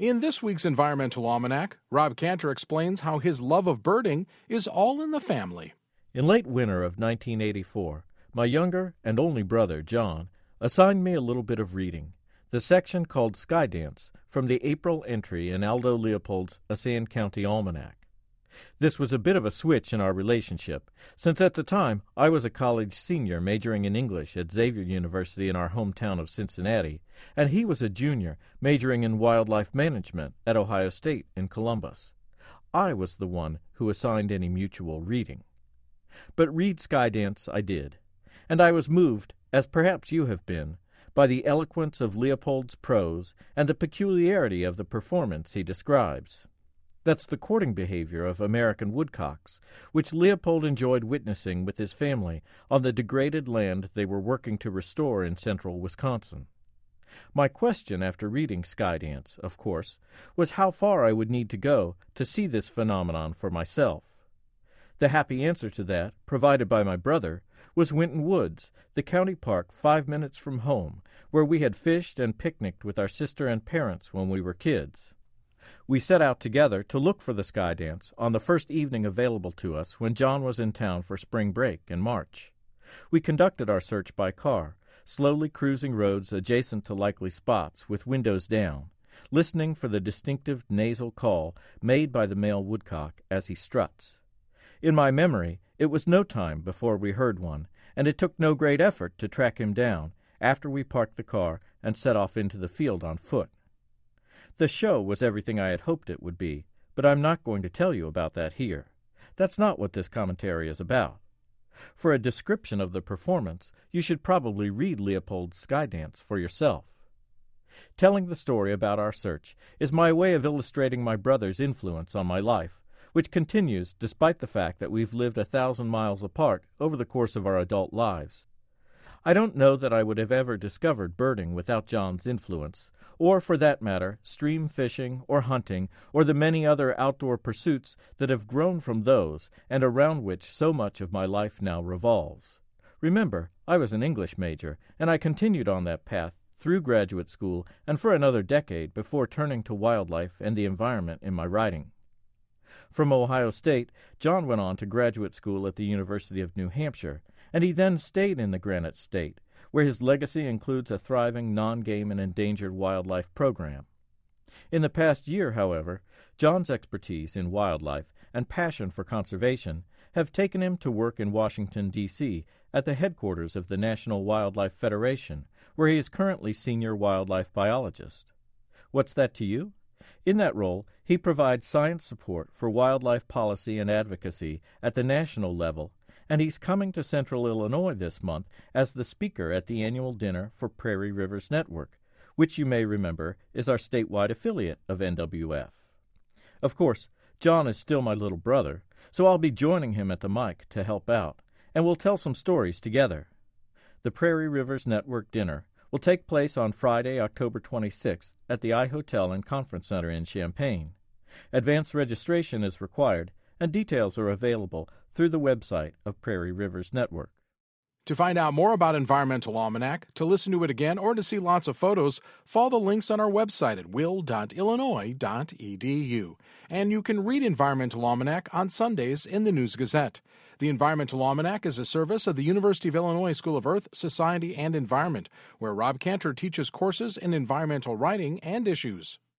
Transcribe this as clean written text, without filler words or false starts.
In this week's Environmental Almanac, Rob Cantor explains how his love of birding is all in the family. In late winter of 1984, my younger and only brother, John, assigned me a little bit of reading, the section called Skydance, from the April entry in Aldo Leopold's Assayan County Almanac. This was a bit of a switch in our relationship, since at the time I was a college senior majoring in English at Xavier University in our hometown of Cincinnati, and he was a junior majoring in wildlife management at Ohio State in Columbus. I was the one who assigned any mutual reading. But read Skydance I did, and I was moved, as perhaps you have been, by the eloquence of Leopold's prose and the peculiarity of the performance he describes. That's the courting behavior of American woodcocks, which Leopold enjoyed witnessing with his family on the degraded land they were working to restore in central Wisconsin. My question after reading Skydance, of course, was how far I would need to go to see this phenomenon for myself. The happy answer to that, provided by my brother, was Winton Woods, the county park 5 minutes from home, where we had fished and picnicked with our sister and parents when we were kids. We set out together to look for the Skydance on the first evening available to us when John was in town for spring break in March. We conducted our search by car, slowly cruising roads adjacent to likely spots with windows down, listening for the distinctive nasal call made by the male woodcock as he struts. In my memory, it was no time before we heard one, and it took no great effort to track him down after we parked the car and set off into the field on foot. The show was everything I had hoped it would be, but I'm not going to tell you about that here. That's not what this commentary is about. For a description of the performance, you should probably read Leopold's Skydance for yourself. Telling the story about our search is my way of illustrating my brother's influence on my life, which continues despite the fact that we've lived 1,000 miles apart over the course of our adult lives. I don't know that I would have ever discovered birding without John's influence, or, for that matter, stream fishing or hunting, or the many other outdoor pursuits that have grown from those and around which so much of my life now revolves. Remember, I was an English major, and I continued on that path through graduate school and for another decade before turning to wildlife and the environment in my writing. From Ohio State, John went on to graduate school at the University of New Hampshire, and he then stayed in the Granite State, where his legacy includes a thriving non-game and endangered wildlife program. In the past year, however, John's expertise in wildlife and passion for conservation have taken him to work in Washington, D.C., at the headquarters of the National Wildlife Federation, where he is currently senior wildlife biologist. What's that to you? In that role, he provides science support for wildlife policy and advocacy at the national level, and he's coming to Central Illinois this month as the speaker at the annual dinner for Prairie Rivers Network, which you may remember is our statewide affiliate of NWF. Of course, John is still my little brother, so I'll be joining him at the mic to help out, and we'll tell some stories together. The Prairie Rivers Network dinner will take place on Friday, October 26th at the I-Hotel and Conference Center in Champaign. Advance registration is required, and details are available through the website of Prairie Rivers Network. To find out more about Environmental Almanac, to listen to it again, or to see lots of photos, follow the links on our website at will.illinois.edu. And you can read Environmental Almanac on Sundays in the News Gazette. The Environmental Almanac is a service of the University of Illinois School of Earth, Society, and Environment, where Rob Cantor teaches courses in environmental writing and issues.